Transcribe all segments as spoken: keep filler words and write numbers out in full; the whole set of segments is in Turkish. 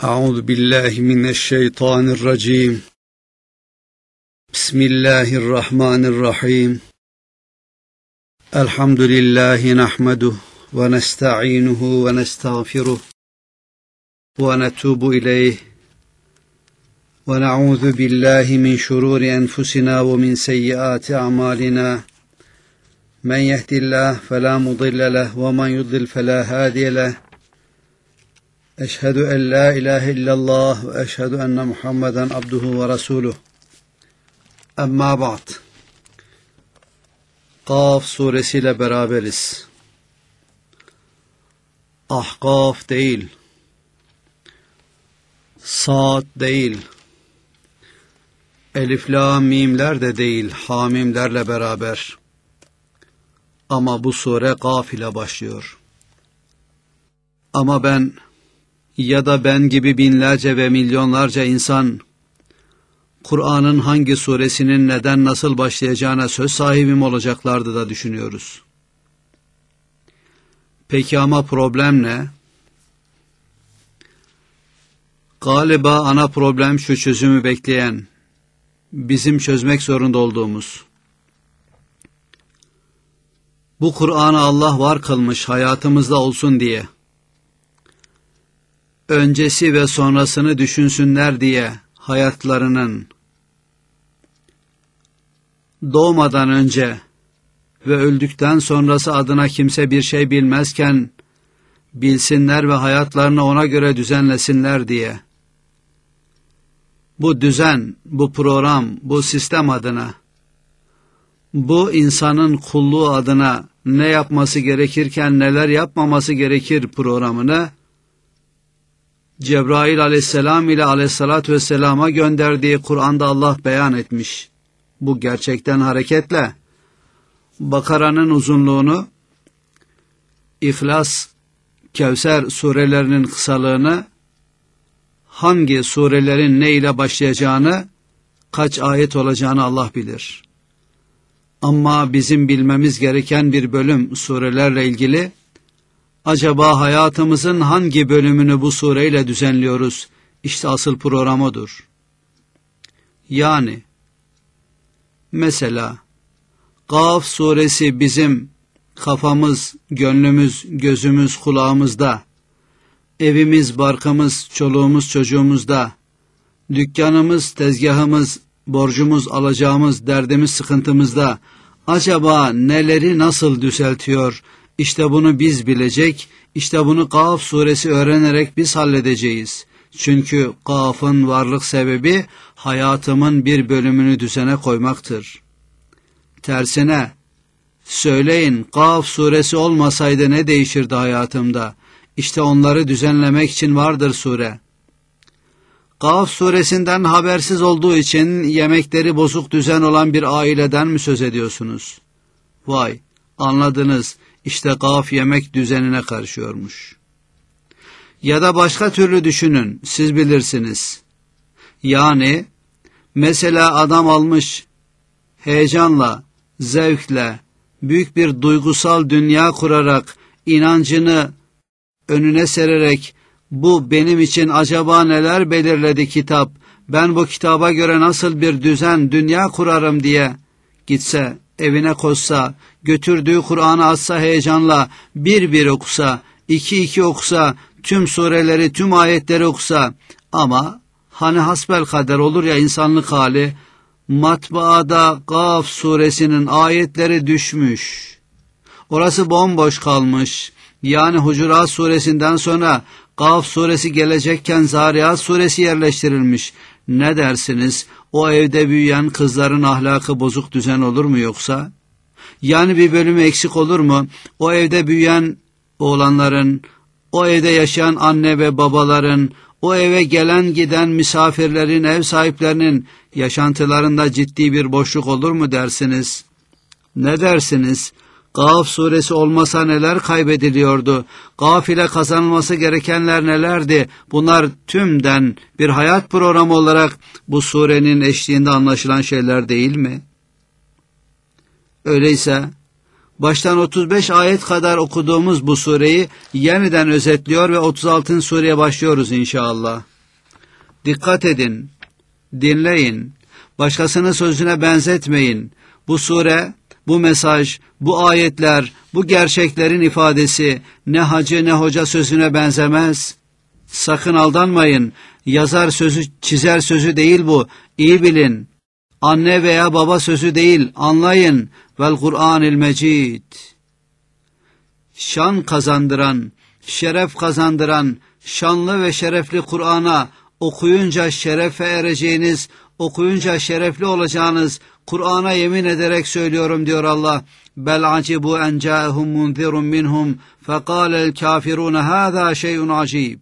Euzu billahi mineşşeytanirracim. Bismillahirrahmanirrahim. Elhamdülillahi nahmeduhu ve nestaînuhu ve nestağfiruh ve netûbu ileyh ve na'ûzu billahi min şurûri enfusina ve min seyyiâti a'mâlinâ. Men yehdihillahu felâ mudille lehu ve men yudlil felâ hâdiye lehu. Eşhedü en la ilahe illallah ve eşhedü enne Muhammeden abduhu ve resuluh. Amma ba'd. Kaf suresiyle beraberiz. Ahkaf değil, Sad değil, Elif, La, Mimler de değil, Hamimlerle beraber. Ama bu sure Kaf ile başlıyor. Ama ben ya da ben gibi binlerce ve milyonlarca insan, Kur'an'ın hangi suresinin neden nasıl başlayacağına söz sahibim olacaklardı da düşünüyoruz. Peki ama problem ne? Galiba ana problem şu: çözümü bekleyen, bizim çözmek zorunda olduğumuz. Bu Kur'an'ı Allah var kılmış hayatımızda olsun diye, öncesi ve sonrasını düşünsünler diye hayatlarının, doğmadan önce ve öldükten sonrası adına kimse bir şey bilmezken bilsinler ve hayatlarını ona göre düzenlesinler diye. Bu düzen, bu program, bu sistem adına, bu insanın kulluğu adına ne yapması gerekirken neler yapmaması gerekir programını Cebrail aleyhisselam ile aleyhissalatü vesselama gönderdiği Kur'an'da Allah beyan etmiş. Bu gerçekten hareketle Bakara'nın uzunluğunu, İhlas, Kevser surelerinin kısalığını, hangi surelerin ne ile başlayacağını, kaç ayet olacağını Allah bilir. Ama bizim bilmemiz gereken bir bölüm surelerle ilgili. Acaba hayatımızın hangi bölümünü bu sureyle düzenliyoruz? İşte asıl program odur. Yani, mesela, Kaf suresi bizim kafamız, gönlümüz, gözümüz, kulağımızda, evimiz, barkımız, çoluğumuz, çocuğumuzda, dükkanımız, tezgahımız, borcumuz, alacağımız, derdimiz, sıkıntımızda, acaba neleri nasıl düzeltiyor? İşte bunu biz bilecek, işte bunu Kaf suresi öğrenerek biz halledeceğiz. Çünkü Kaf'ın varlık sebebi hayatımın bir bölümünü düzene koymaktır. Tersine, söyleyin, Kaf suresi olmasaydı ne değişirdi hayatımda? İşte onları düzenlemek için vardır sure. Kaf suresinden habersiz olduğu için yemekleri bozuk düzen olan bir aileden mi söz ediyorsunuz? Vay, anladınız. İşte Kaf yemek düzenine karışıyormuş. Ya da başka türlü düşünün, siz bilirsiniz. Yani, mesela adam almış, heyecanla, zevkle, büyük bir duygusal dünya kurarak, inancını önüne sererek, bu benim için acaba neler belirledi kitap, ben bu kitaba göre nasıl bir düzen, dünya kurarım diye gitse, evine koşsa, götürdüğü Kur'an'ı atsa heyecanla, bir bir okusa, iki iki okusa, tüm sureleri, tüm ayetleri okusa, ama hani hasbelkader olur ya insanlık hali, matbaada Kaf suresinin ayetleri düşmüş. Orası bomboş kalmış. Yani Hucurat suresinden sonra Kaf suresi gelecekken Zariyat suresi yerleştirilmiş. Ne dersiniz? O evde büyüyen kızların ahlakı bozuk düzen olur mu yoksa? Yani bir bölümü eksik olur mu? O evde büyüyen oğlanların, o evde yaşayan anne ve babaların, o eve gelen giden misafirlerin, ev sahiplerinin yaşantılarında ciddi bir boşluk olur mu dersiniz? Ne dersiniz? Kaf suresi olmasa neler kaybediliyordu? Kaf ile kazanılması gerekenler nelerdi? Bunlar tümden bir hayat programı olarak bu surenin eşliğinde anlaşılan şeyler değil mi? Öyleyse baştan otuz beş ayet kadar okuduğumuz bu sureyi yeniden özetliyor ve otuz altıncı sureye başlıyoruz inşallah. Dikkat edin, dinleyin, başkasının sözüne benzetmeyin. Bu sure, bu mesaj, bu ayetler, bu gerçeklerin ifadesi ne hacı ne hoca sözüne benzemez. Sakın aldanmayın, yazar sözü, çizer sözü değil bu, iyi bilin. Anne veya baba sözü değil, anlayın. Vel Kur'an-ül Mecid. Şan kazandıran, şeref kazandıran, şanlı ve şerefli Kur'an'a okuyunca şerefe ereceğiniz, okuyunca şerefli olacağınız Kur'an'a yemin ederek söylüyorum diyor Allah. Bel acibu en ca'ehum munzirun minhum fekâlel kafirûne hâzâ şey'un acib.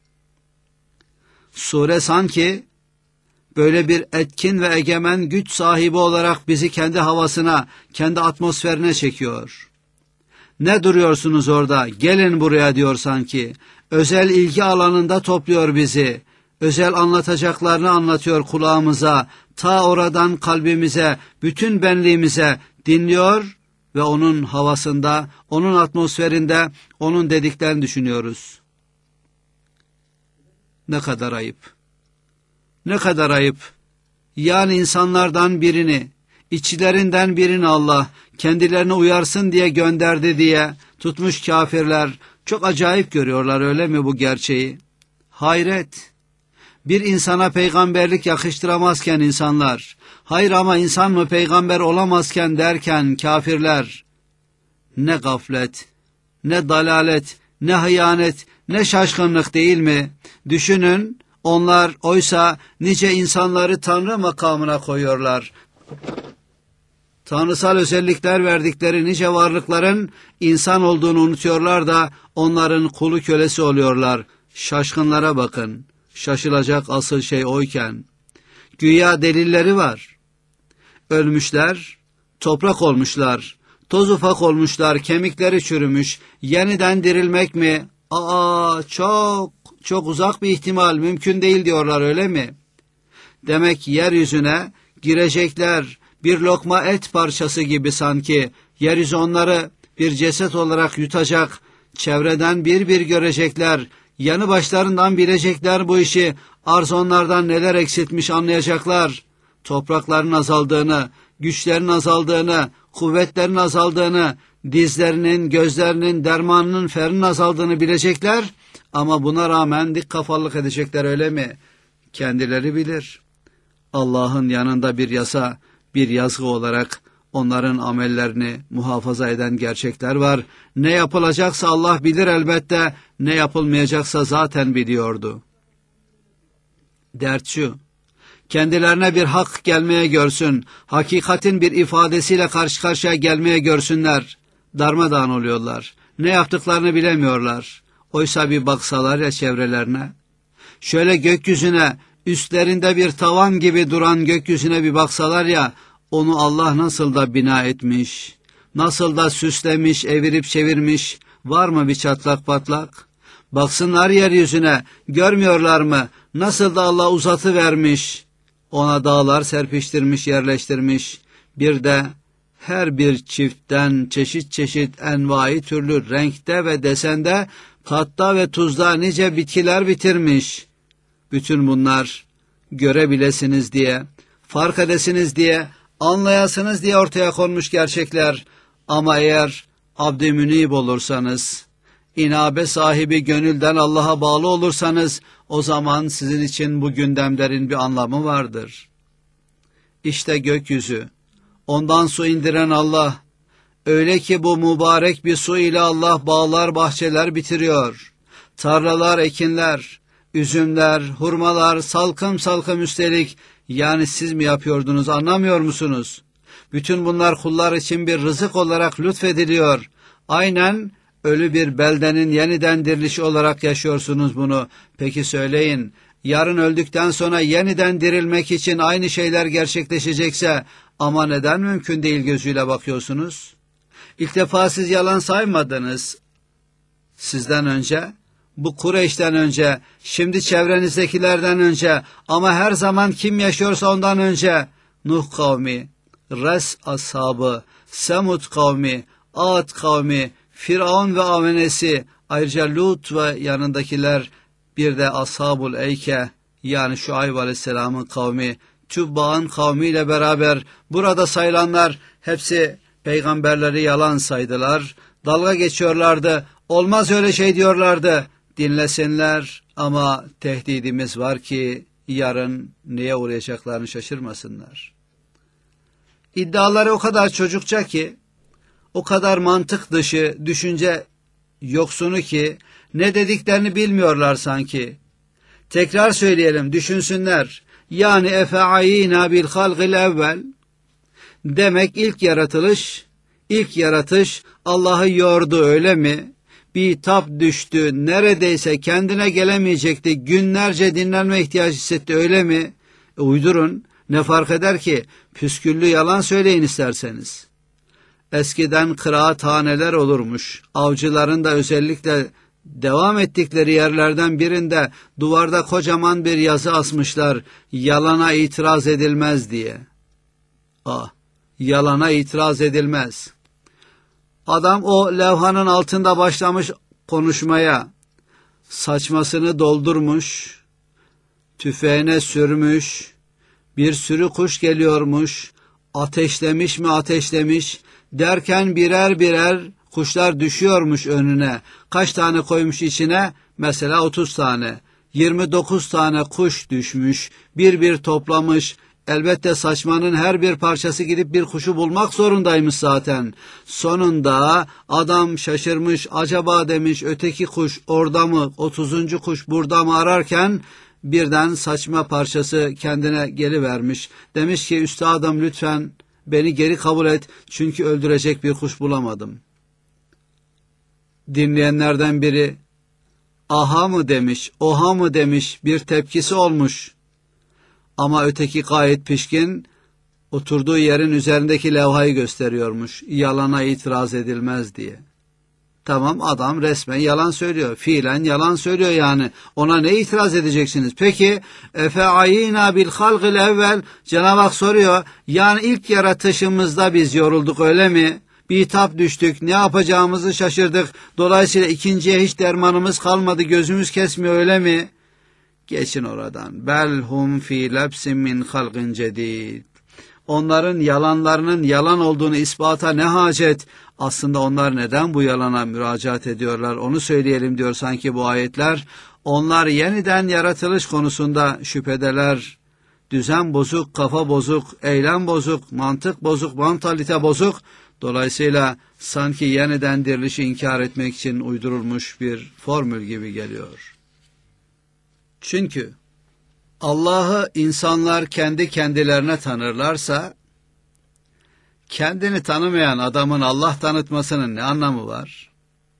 Sure sanki böyle bir etkin ve egemen güç sahibi olarak bizi kendi havasına, kendi atmosferine çekiyor. Ne duruyorsunuz orada? Gelin buraya diyor sanki. Özel ilgi alanında topluyor bizi. Özel anlatacaklarını anlatıyor kulağımıza. Ta oradan kalbimize, bütün benliğimize dinliyor ve onun havasında, onun atmosferinde, onun dediklerini düşünüyoruz. Ne kadar ayıp. Ne kadar ayıp. Yani insanlardan birini, içlerinden birini Allah kendilerine uyarsın diye gönderdi diye tutmuş kafirler çok acayip görüyorlar, öyle mi bu gerçeği? Hayret. Bir insana peygamberlik yakıştıramazken insanlar, hayır ama insan mı peygamber olamazken derken kafirler, ne gaflet, ne dalalet, ne hıyanet, ne şaşkınlık değil mi? Düşünün, onlar oysa nice insanları Tanrı makamına koyuyorlar. Tanrısal özellikler verdikleri nice varlıkların insan olduğunu unutuyorlar da onların kulu kölesi oluyorlar. Şaşkınlara bakın. Şaşılacak asıl şey oyken. Güya delilleri var. Ölmüşler, toprak olmuşlar, toz ufak olmuşlar, kemikleri çürümüş, yeniden dirilmek mi? Aa, çok, çok uzak bir ihtimal, mümkün değil diyorlar, öyle mi? Demek yeryüzüne girecekler, bir lokma et parçası gibi sanki, yeryüzü onları bir ceset olarak yutacak, çevreden bir bir görecekler, yanı başlarından bilecekler bu işi, arz onlardan neler eksiltmiş anlayacaklar, toprakların azaldığını, güçlerin azaldığını, kuvvetlerin azaldığını, dizlerinin, gözlerinin, dermanının, ferinin azaldığını bilecekler, ama buna rağmen dik kafalılık edecekler, öyle mi? Kendileri bilir. Allah'ın yanında bir yasa, bir yazgı olarak onların amellerini muhafaza eden gerçekler var. Ne yapılacaksa Allah bilir elbette, ne yapılmayacaksa zaten biliyordu. Dert şu, kendilerine bir hak gelmeye görsün, hakikatin bir ifadesiyle karşı karşıya gelmeye görsünler, darmadağın oluyorlar. Ne yaptıklarını bilemiyorlar. Oysa bir baksalar ya çevrelerine, şöyle gökyüzüne, üstlerinde bir tavan gibi duran gökyüzüne bir baksalar ya, onu Allah nasıl da bina etmiş, nasıl da süslemiş, evirip çevirmiş, var mı bir çatlak patlak? Baksınlar yeryüzüne, görmüyorlar mı, nasıl da Allah uzatı vermiş, ona dağlar serpiştirmiş, yerleştirmiş, bir de her bir çiftten çeşit çeşit envai türlü renkte ve desende, katta ve tuzda nice bitkiler bitirmiş. Bütün bunlar görebilesiniz diye, fark edesiniz diye, anlayasınız diye ortaya konmuş gerçekler. Ama eğer abd-i münib olursanız, inabe sahibi gönülden Allah'a bağlı olursanız, o zaman sizin için bu gündemlerin bir anlamı vardır. İşte gökyüzü, ondan su indiren Allah, öyle ki bu mübarek bir su ile Allah bağlar bahçeler bitiriyor. Tarlalar, ekinler, üzümler, hurmalar, salkım salkım üstelik, yani siz mi yapıyordunuz, anlamıyor musunuz? Bütün bunlar kullar için bir rızık olarak lütfediliyor. Aynen ölü bir beldenin yeniden dirilişi olarak yaşıyorsunuz bunu. Peki söyleyin, yarın öldükten sonra yeniden dirilmek için aynı şeyler gerçekleşecekse, ama neden mümkün değil gözüyle bakıyorsunuz? İlk defa siz yalan saymadınız. Sizden önce, bu Kureyş'ten önce, şimdi çevrenizdekilerden önce, ama her zaman kim yaşıyorsa ondan önce, Nuh kavmi, Res ashabı, Semud kavmi, Ad kavmi, Firavun ve avenesi, ayrıca Lut ve yanındakiler, bir de Ashab-ul Eyke, yani Şuayb Aleyhisselam'ın kavmi, Tübba'nın kavmiyle beraber burada sayılanlar hepsi peygamberleri yalan saydılar, dalga geçiyorlardı, olmaz öyle şey diyorlardı. Dinlesinler ama tehdidimiz var ki yarın neye uğrayacaklarını şaşırmasınlar. İddiaları o kadar çocukça ki, o kadar mantık dışı, düşünce yoksunu ki ne dediklerini bilmiyorlar sanki. Tekrar söyleyelim, düşünsünler. Yani efe'ayina bil halgil evvel demek ilk yaratılış, ilk yaratış Allah'ı yordu öyle mi? Bir tap düştü, neredeyse kendine gelemeyecekti, günlerce dinlenme ihtiyacı hissetti öyle mi? E, uydurun, ne fark eder ki? Püsküllü yalan söyleyin isterseniz. Eskiden kıraathaneler olurmuş, avcıların da özellikle devam ettikleri yerlerden birinde duvarda kocaman bir yazı asmışlar, yalana itiraz edilmez diye. Ah, yalana itiraz edilmez. Adam o levhanın altında başlamış konuşmaya, saçmasını doldurmuş, tüfeğine sürmüş, bir sürü kuş geliyormuş, ateşlemiş mi ateşlemiş, derken birer birer kuşlar düşüyormuş önüne. Kaç tane koymuş içine? Mesela otuz tane. yirmi dokuz tane kuş düşmüş, bir bir toplamış. Elbette saçmanın her bir parçası gidip bir kuşu bulmak zorundaymış zaten. Sonunda adam şaşırmış, acaba demiş öteki kuş orada mı, otuzuncu kuş burada mı ararken birden saçma parçası kendine gelivermiş. Demiş ki üstadım lütfen beni geri kabul et çünkü öldürecek bir kuş bulamadım. Dinleyenlerden biri aha mı demiş, oha mı demiş, bir tepkisi olmuş. Ama öteki gayet pişkin, oturduğu yerin üzerindeki levhayı gösteriyormuş, yalana itiraz edilmez diye. Tamam, adam resmen yalan söylüyor, fiilen yalan söylüyor yani, ona ne itiraz edeceksiniz? Peki, efe ayina bil halgil evvel, Cenab-ı Hak soruyor, yani ilk yaratışımızda biz yorulduk öyle mi? Bir tap düştük, ne yapacağımızı şaşırdık, dolayısıyla ikinciye hiç dermanımız kalmadı, gözümüz kesmiyor öyle mi? Geçin oradan. Belhum fi lebsin min halqin cedid. Onların yalanlarının yalan olduğunu ispata ne hacet? Aslında onlar neden bu yalana müracaat ediyorlar? Onu söyleyelim diyor sanki bu ayetler. Onlar yeniden yaratılış konusunda şüphedeler. Düzen bozuk, kafa bozuk, eylem bozuk, mantık bozuk, mantalite bozuk. Dolayısıyla sanki yeniden dirilişi inkar etmek için uydurulmuş bir formül gibi geliyor. Çünkü Allah'ı insanlar kendi kendilerine tanırlarsa, kendini tanımayan adamın Allah tanıtmasının ne anlamı var?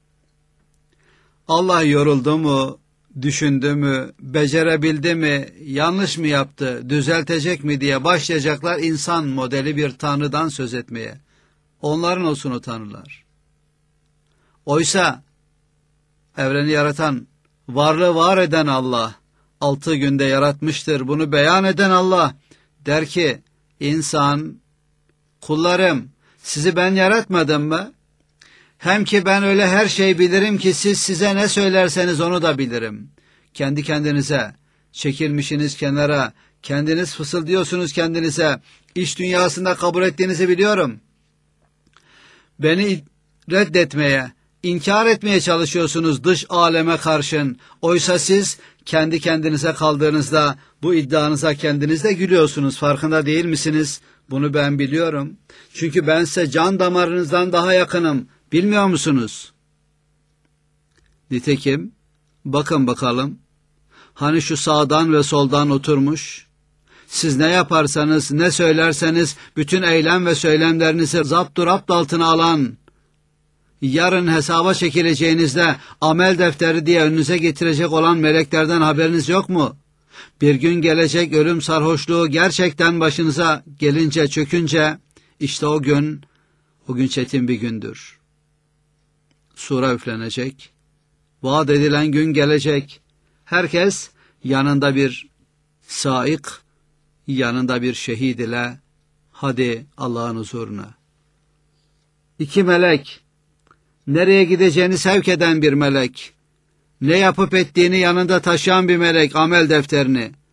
Allah yoruldu mu, düşündü mü, becerebildi mi, yanlış mı yaptı, düzeltecek mi diye başlayacaklar insan modeli bir tanrıdan söz etmeye. Onların olsun o tanrılar. Oysa evreni yaratan, varlığı var eden Allah, altı günde yaratmıştır, bunu beyan eden Allah der ki, insan, kullarım, sizi ben yaratmadım mı? Hem ki ben öyle her şeyi bilirim ki siz size ne söylerseniz onu da bilirim. Kendi kendinize, çekilmişsiniz kenara, kendiniz fısıldıyorsunuz kendinize, iç dünyasında kabul ettiğinizi biliyorum. Beni reddetmeye, inkar etmeye çalışıyorsunuz dış aleme karşın. Oysa siz kendi kendinize kaldığınızda bu iddianıza kendiniz de gülüyorsunuz. Farkında değil misiniz? Bunu ben biliyorum. Çünkü ben size can damarınızdan daha yakınım. Bilmiyor musunuz? Nitekim bakın bakalım. Hani şu sağdan ve soldan oturmuş. Siz ne yaparsanız, ne söylerseniz bütün eylem ve söylemlerinizi zapturapt altına alan, yarın hesaba çekileceğinizde amel defteri diye önünüze getirecek olan meleklerden haberiniz yok mu? Bir gün gelecek ölüm sarhoşluğu gerçekten başınıza gelince, çökünce, işte o gün, o gün çetin bir gündür. Sura üflenecek, vaat edilen gün gelecek. Herkes yanında bir saik, yanında bir şehit ile hadi Allah'ın huzuruna. İki melek, nereye gideceğini sevk eden bir melek, ne yapıp ettiğini yanında taşıyan bir melek, amel defterini.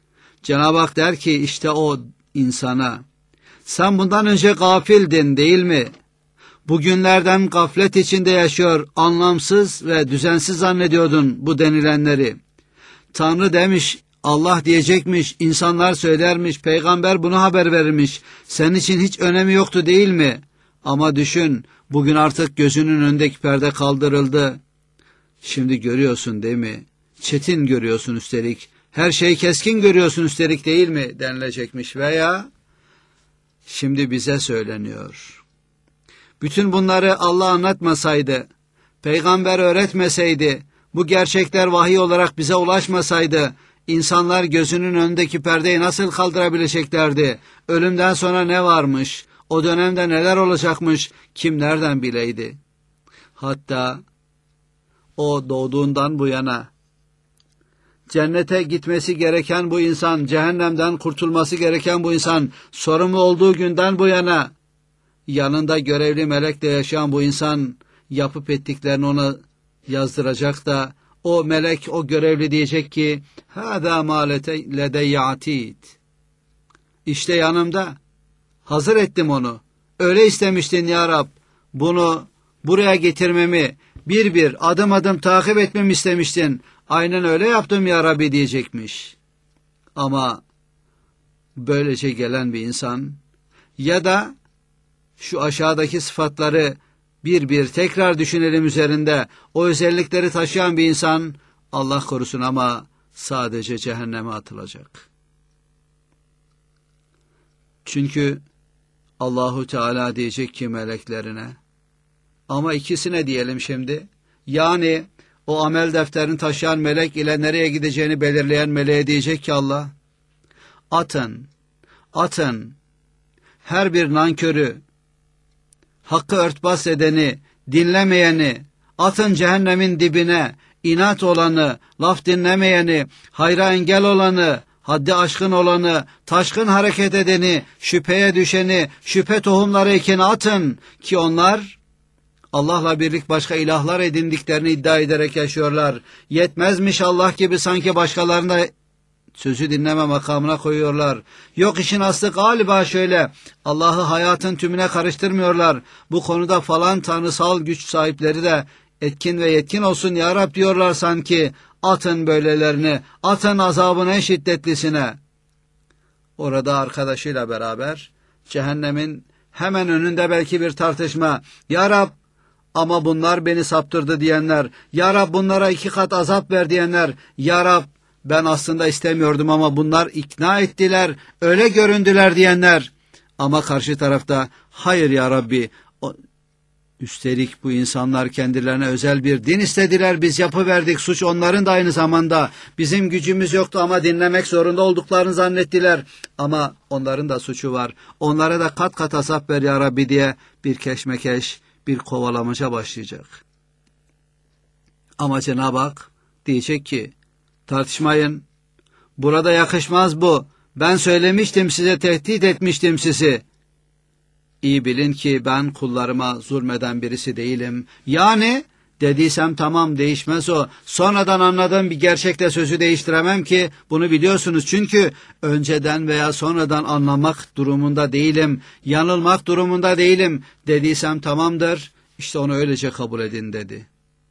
Cenab-ı Hak der ki işte o insana, sen bundan önce gafildin değil mi? Bugünlerden gaflet içinde yaşıyor, anlamsız ve düzensiz zannediyordun bu denilenleri. Tanrı demiş, Allah diyecekmiş, insanlar söylermiş, peygamber bunu haber verirmiş. Senin için hiç önemi yoktu değil mi? Ama düşün, bugün artık gözünün önündeki perde kaldırıldı. Şimdi görüyorsun değil mi? Çetin görüyorsun üstelik. Her şeyi keskin görüyorsun üstelik değil mi? Denilecekmiş veya şimdi bize söyleniyor. Bütün bunları Allah anlatmasaydı, peygamber öğretmeseydi, bu gerçekler vahiy olarak bize ulaşmasaydı, insanlar gözünün önündeki perdeyi nasıl kaldırabileceklerdi? Ölümden sonra ne varmış? O dönemde neler olacakmış? Kim nereden bileydi? Hatta o doğduğundan bu yana cennete gitmesi gereken bu insan, cehennemden kurtulması gereken bu insan, sorumlu olduğu günden bu yana yanında görevli melekle yaşayan bu insan yapıp ettiklerini ona yazdıracak da o melek, o görevli diyecek ki hâzâ mâ ledeyye atîd. İşte yanımda, hazır ettim onu. Öyle istemiştin ya Rab, bunu buraya getirmemi, bir bir adım adım takip etmemi istemiştin. Aynen öyle yaptım ya Rabbi diyecekmiş. Ama böylece gelen bir insan ya da şu aşağıdaki sıfatları bir bir tekrar düşünelim üzerinde, o özellikleri taşıyan bir insan Allah korusun ama sadece cehenneme atılacak. Çünkü Allahu Teala diyecek ki meleklerine, ama ikisine diyelim şimdi, yani o amel defterini taşıyan melek ile nereye gideceğini belirleyen meleğe diyecek ki Allah, atın, atın her bir nankörü, hakkı örtbas edeni, dinlemeyeni, atın cehennemin dibine, inat olanı, laf dinlemeyeni, hayra engel olanı, haddi aşkın olanı, taşkın hareket edeni, şüpheye düşeni, şüphe tohumları ekeni atın ki onlar Allah'la birlik başka ilahlar edindiklerini iddia ederek yaşıyorlar. Yetmezmiş Allah gibi sanki başkalarına sözü dinleme makamına koyuyorlar. Yok işin aslı galiba şöyle, Allah'ı hayatın tümüne karıştırmıyorlar. Bu konuda falan tanrısal güç sahipleri de etkin ve yetkin olsun ya Rab diyorlar sanki. Atın böylelerini, atın azabın en şiddetlisine. Orada arkadaşıyla beraber cehennemin hemen önünde belki bir tartışma. Ya Rab, ama bunlar beni saptırdı diyenler, ya Rab bunlara iki kat azap ver diyenler, ya Rab ben aslında istemiyordum ama bunlar ikna ettiler, öyle göründüler diyenler. Ama karşı tarafta hayır ya Rabbi, o, üstelik bu insanlar kendilerine özel bir din istediler, biz yapıverdik, suç onların da aynı zamanda. Bizim gücümüz yoktu ama dinlemek zorunda olduklarını zannettiler. Ama onların da suçu var, onlara da kat kat azap ver ya Rabbi diye bir keşmekeş, bir kovalamaca başlayacak. Ama Cenab-ı Hak diyecek ki, tartışmayın, burada yakışmaz bu, ben söylemiştim size, tehdit etmiştim sizi. İyi bilin ki ben kullarıma zulmeden birisi değilim. Yani dediysem tamam, değişmez o. Sonradan anladığım bir gerçekle sözü değiştiremem ki, bunu biliyorsunuz. Çünkü önceden veya sonradan anlamak durumunda değilim. Yanılmak durumunda değilim. Dediysem tamamdır. İşte onu öylece kabul edin dedi.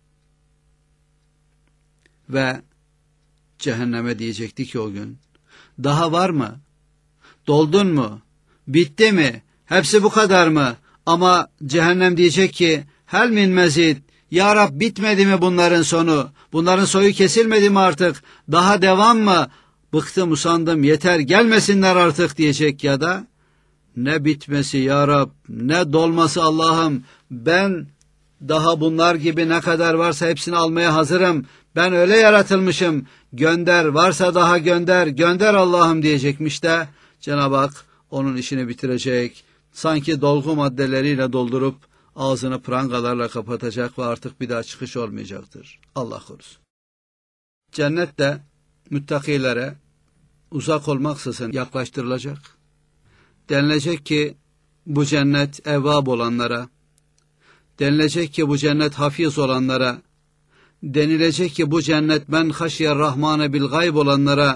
Ve cehenneme diyecekti ki o gün, daha var mı? Doldun mu? Bitti mi? Hepsi bu kadar mı? Ama cehennem diyecek ki, hel min mezid, ya Rab bitmedi mi bunların sonu? Bunların soyu kesilmedi mi artık? Daha devam mı? Bıktım, usandım, yeter, gelmesinler artık diyecek. Ya da ne bitmesi ya Rab, ne dolması Allah'ım, ben daha bunlar gibi ne kadar varsa hepsini almaya hazırım. Ben öyle yaratılmışım, gönder, varsa daha gönder, gönder Allah'ım diyecekmiş de Cenab-ı Hak onun işini bitirecek. Sanki dolgu maddeleriyle doldurup ağzını prangalarla kapatacak ve artık bir daha çıkış olmayacaktır. Allah korusun. Cennet de müttakilere uzak olmaksızın yaklaştırılacak. Denilecek ki bu cennet evvab olanlara, denilecek ki bu cennet hafiz olanlara, denilecek ki bu cennet men haşyer rahmane bil gayb olanlara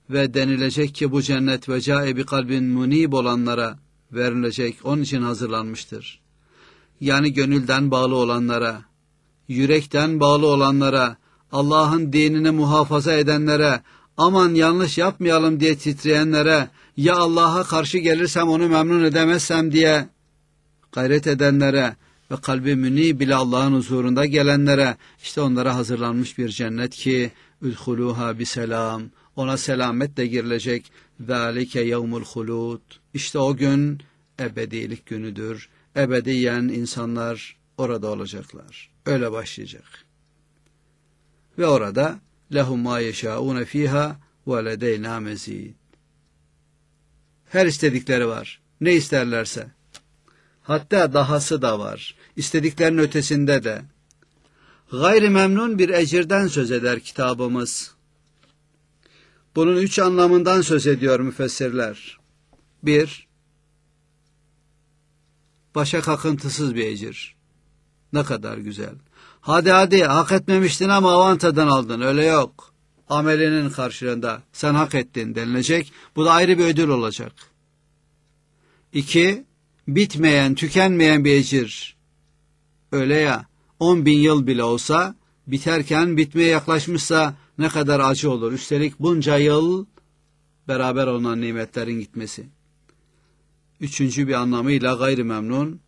ve denilecek ki bu cennet ve cae bi kalbin munib olanlara verilecek, onun için hazırlanmıştır. Yani gönülden bağlı olanlara, yürekten bağlı olanlara, Allah'ın dinini muhafaza edenlere, aman yanlış yapmayalım diye titreyenlere, ya Allah'a karşı gelirsem onu memnun edemezsem diye gayret edenlere ve kalbi münib bile Allah'ın huzurunda gelenlere, işte onlara hazırlanmış bir cennet ki udhuluha biselam, ona selametle girilecek. Zalike yevmul hulud, işte o gün ebedilik günüdür. Ebediyen insanlar orada olacaklar. Öyle başlayacak. Ve orada lehum ma yeşaune fiha ve ledeyna mezid. Her istedikleri var. Ne isterlerse. Hatta dahası da var. İstediklerinin ötesinde de. Gayri memnun bir ecirden söz eder kitabımız. Bunun üç anlamından söz ediyor müfessirler. Bir, başa kakıntısız bir ecir. Ne kadar güzel. Hadi hadi hak etmemiştin ama avantadan aldın. Öyle yok. Amelinin karşılığında sen hak ettin denilecek. Bu da ayrı bir ödül olacak. İki, bitmeyen, tükenmeyen bir ecir. Öyle ya, on bin yıl bile olsa biterken bitmeye yaklaşmışsa ne kadar acı olur. Üstelik bunca yıl beraber olan nimetlerin gitmesi. Üçüncü bir anlamıyla gayri memnun,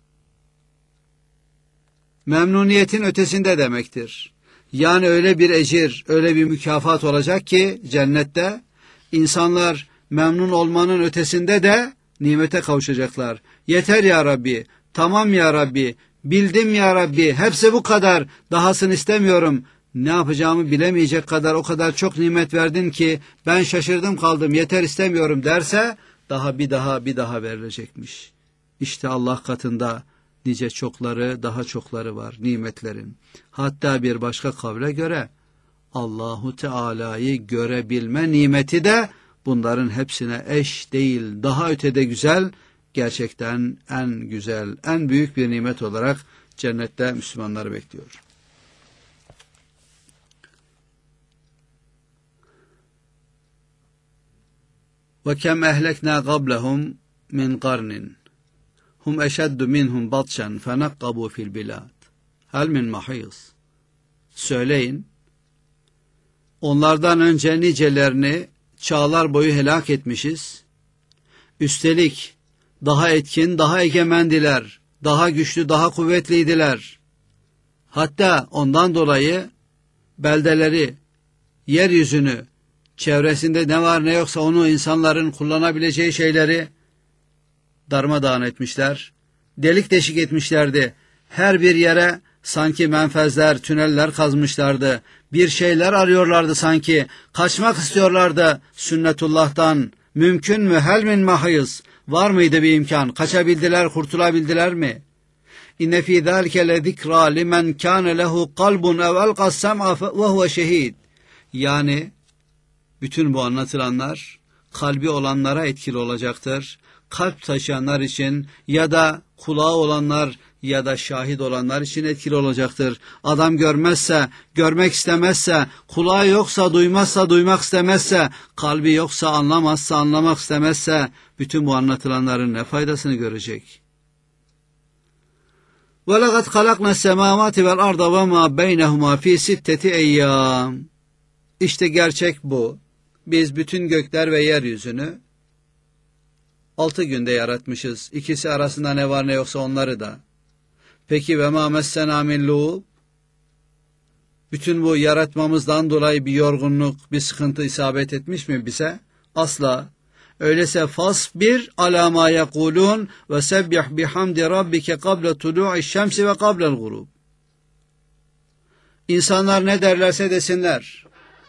memnuniyetin ötesinde demektir. Yani öyle bir ecir, öyle bir mükafat olacak ki cennette insanlar memnun olmanın ötesinde de nimete kavuşacaklar. Yeter ya Rabbi, tamam ya Rabbi, bildim ya Rabbi, hepsi bu kadar, dahasını istemiyorum. Ne yapacağımı bilemeyecek kadar o kadar çok nimet verdin ki ben şaşırdım kaldım, yeter istemiyorum derse daha bir daha bir daha verilecekmiş. İşte Allah katında nice çokları, daha çokları var nimetlerin. Hatta bir başka kavle göre Allahu Teala'yı görebilme nimeti de bunların hepsine eş değil, daha ötede güzel, gerçekten en güzel, en büyük bir nimet olarak cennette Müslümanları bekliyor. وَكَمْ اَهْلَكْنَا قَبْلَهُمْ مِنْ قَرْنٍ هُمْ اَشَدُّ مِنْهُمْ بَطْشًا فَنَقَّبُوا فِي الْبِلَادِ هَلْ مِنْ مَحِيصٍ. Söyleyin, onlardan önce nicelerini çağlar boyu helak etmişiz. Üstelik daha etkin, daha egemendiler, daha güçlü, daha kuvvetliydiler. Hatta ondan dolayı beldeleri, yeryüzünü, çevresinde ne var ne yoksa onu insanların kullanabileceği şeyleri darmadağın etmişler. Delik deşik etmişlerdi. Her bir yere sanki menfezler, tüneller kazmışlardı. Bir şeyler arıyorlardı sanki. Kaçmak istiyorlardı sünnetullah'tan. Mümkün mü? Hel min mahis. Var mıydı bir imkan? Kaçabildiler, kurtulabildiler mi? İnne fî zâlike lezikra limen kâne lehu kalbun ev elqas sem'a ve huve şehîd. Yani bütün bu anlatılanlar kalbi olanlara etkili olacaktır. Kalp taşıyanlar için ya da kulağı olanlar ya da şahit olanlar için etkili olacaktır. Adam görmezse, görmek istemezse, kulağı yoksa, duymazsa, duymak istemezse, kalbi yoksa, anlamazsa, anlamak istemezse, bütün bu anlatılanların ne faydasını görecek? وَلَقَدْ خَلَقْنَا السَّمَاوَاتِ وَالْأَرْضَ وَمَا بَيْنَهُمَا ف۪ي سِتَّةِ اَيَّامٍ. İşte gerçek bu. Biz bütün gökler ve yeryüzünü altı günde yaratmışız. İkisi arasında ne var ne yoksa onları da. Peki ve ma messena min luğub? Bütün bu yaratmamızdan dolayı bir yorgunluk, bir sıkıntı isabet etmiş mi bize? Asla. Öyleyse fasbir ala ma yekulun ve sebbih bihamdi rabbike kable tulu'i şemsi ve kable'l gurub. İnsanlar ne derlerse desinler.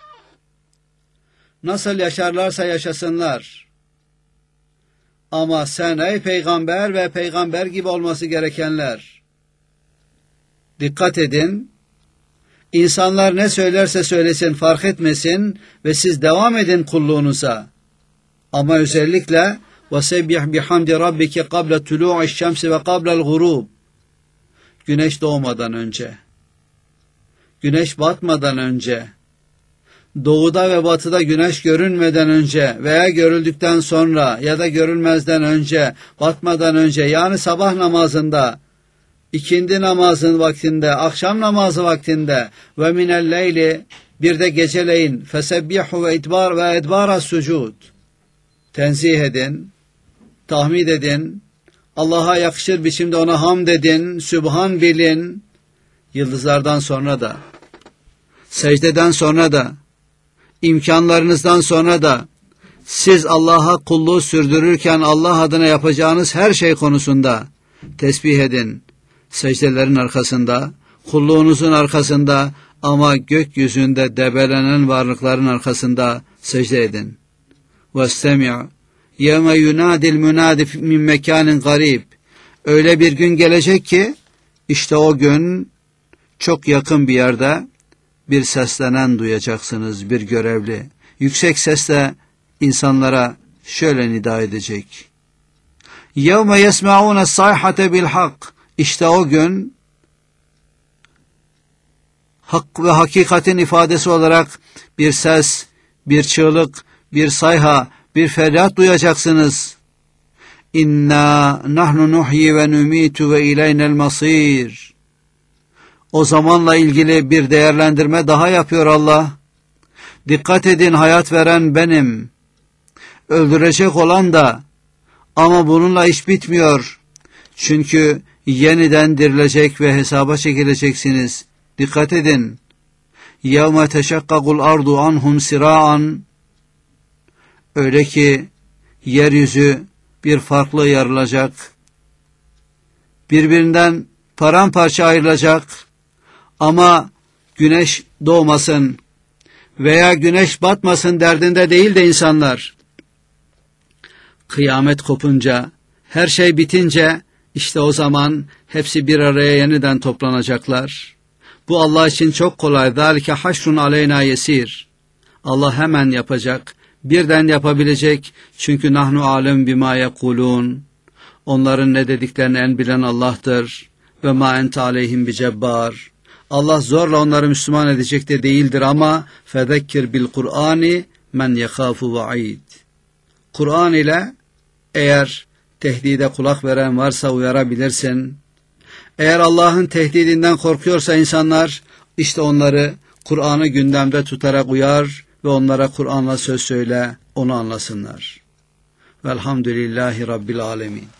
Nasıl yaşarlarsa yaşasınlar. Ama sen ey peygamber ve peygamber gibi olması gerekenler, dikkat edin, insanlar ne söylerse söylesin fark etmesin ve siz devam edin kulluğunuza. Ama özellikle وَسَبِّحْ بِحَمْدِ رَبِّكَ قَبْلَ طُلُوعِ الشَّمْسِ وَقَبْلَ الْغُرُوبِ. Güneş doğmadan önce, güneş batmadan önce, doğuda ve batıda güneş görünmeden önce veya görüldükten sonra ya da görülmezden önce, batmadan önce, yani sabah namazında, ikindi namazın vaktinde, akşam namazı vaktinde ve minel leyli, bir de geceleyin fesebbihu ve idbar ve edbara sucud, tenzih edin, tahmid edin, Allah'a yakışır biçimde ona hamd edin, sübhan bilin, yıldızlardan sonra da, secdeden sonra da, imkanlarınızdan sonra da, siz Allah'a kulluğu sürdürürken Allah adına yapacağınız her şey konusunda tesbih edin. Secdelerin arkasında, kulluğunuzun arkasında, ama gökyüzünde debelenen varlıkların arkasında secde edin. وَاسْتَمِعْ يَوْمَ يُنَادِ الْمُنَادِ مِنْ مَكَانٍ قَرِيبٍ. Öyle bir gün gelecek ki, işte o gün çok yakın bir yerde bir seslenen duyacaksınız, bir görevli. Yüksek sesle insanlara şöyle nida edecek. يَوْمَ يَسْمَعُونَ الصَّيْحَةَ بِالْحَقِّ. İşte o gün hak ve hakikatin ifadesi olarak bir ses, bir çığlık, bir sayha, bir feryat duyacaksınız. İnna nahnu nuhyi ve numitu ve ileynel masir. O zamanla ilgili bir değerlendirme daha yapıyor Allah. Dikkat edin, hayat veren benim. Öldürecek olan da, ama bununla iş bitmiyor. Çünkü yeniden dirilecek ve hesaba çekileceksiniz. Dikkat edin. يَوْمَ تَشَقَّقُ الْأَرْضُ عَنْهُمْ سِرَاعًا. Öyle ki yeryüzü bir farklı yarılacak. Birbirinden paramparça ayrılacak. Ama güneş doğmasın veya güneş batmasın derdinde değil de insanlar. Kıyamet kopunca, her şey bitince, işte o zaman hepsi bir araya yeniden toplanacaklar. Bu Allah için çok kolay. ذَٰلِكَ حَشْرٌ عَلَيْنَا يَسِيرٌ. Allah hemen yapacak, birden yapabilecek. Çünkü nahnu alem bima yekulun. Onların ne dediklerini en bilen Allah'tır. Ve ma ente aleyhim bicebbar. Allah zorla onları Müslüman edecek de değildir, ama fezekkir bil Kur'ani men yekhafu va'id. Kur'an ile eğer tehdide kulak veren varsa uyarabilirsin. Eğer Allah'ın tehdidinden korkuyorsa insanlar, işte onları Kur'an'ı gündemde tutarak uyar ve onlara Kur'an'la söz söyle, onu anlasınlar. Velhamdülillahi Rabbil alemin.